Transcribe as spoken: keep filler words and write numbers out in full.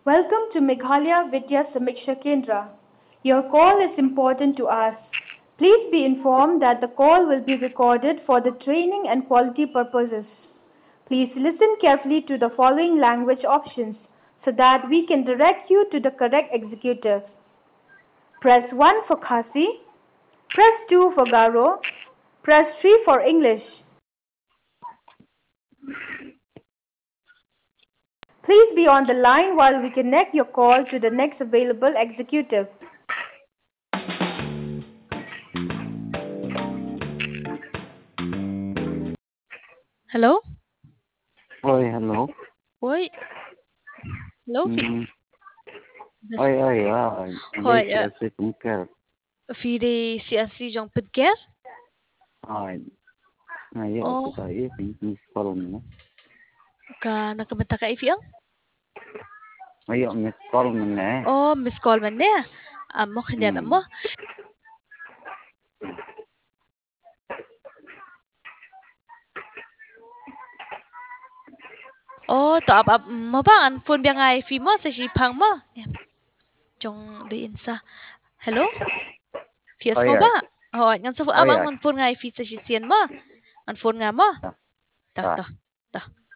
Welcome to Meghalaya Vidya Samiksha Kendra. Your call is important to us. Please be informed that the call will be recorded for the training and quality purposes. Please listen carefully to the following language options so that we can direct you to the correct executive. Press one for Khasi, press two for Garo, press three for English. Please be on the line while we connect your call to the next available executive. Hello? Oi, hello. Oi. Hello, Fi. Mm. Das, Oi, oi, oi. Đây Hoi, sẽ uh, sẽ cũng kêu. Fi de si asri jong podcast? Oi, này giờ Oh, tôi thấy cũng cũng column nữa. ka nakamata ka Ifi ang? Mấy giờ mình column nè. Oh, miss call man niya. Amo kanya Ừ. mo. Oh, to up up mo ba an phone biang ai Fi mo sa si pang mo. Jong de insa. Hello? Fias Oi, mo ba? oi, Oh, ngan sa oi, amang oi. an phone ngai Fi sa si sian mo. An phone nga mo. À, Ta à. ta. Ta.